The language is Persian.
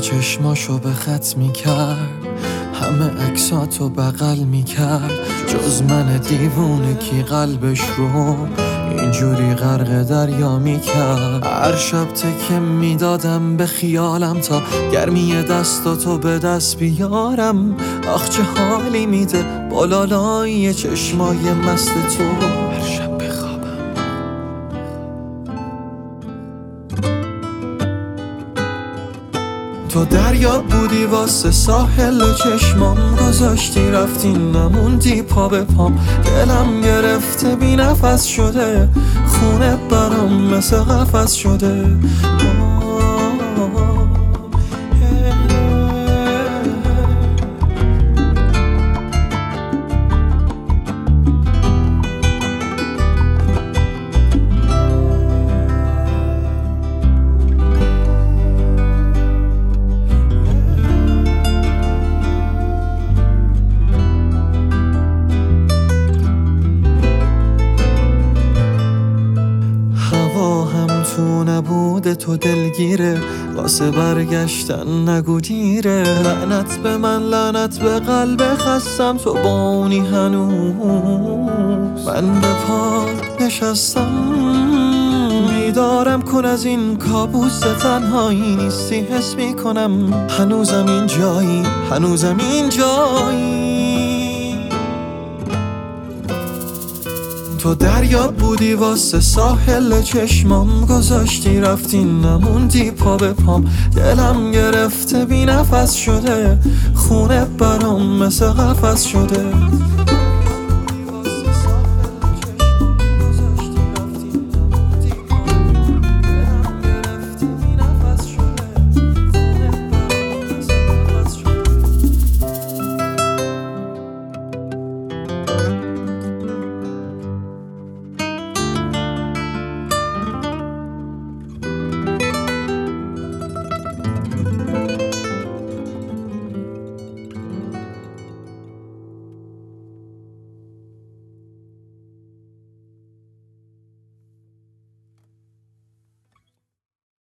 چشماشو به خط میکرد، همه عکساتو بغل میکرد، جز من دیوونه کی قلبش رو اینجوری غرق دریا میکرد. هر شب تکه میدادم به خیالم تا گرمی دستاتو به دست بیارم. آخ چه حالی میده با لالای چشمای مست تو هر شب بخوابم. تو دریا بودی واسه ساحل چشمام گذاشتی رفتی نموندی پا به پام. دلم گرفته بی نفس شده، خونه برام مثل قفس شده. تو نبوده تو دلگیره، واسه برگشتن نگو دیره. لعنت به من لعنت به قلب خستم، تو با اونی هنوز. من به پا نشستم بیدارم کن از این کابوس تنهایی نیستی، حس میکنم هنوزم این جایی، هنوزم این جایی. تو دریا بودی واسه ساحل چشمام گذاشتی رفتی نموندی پا به پام. دلم گرفته بی نفس شده، خونه برام مثل قفس شده.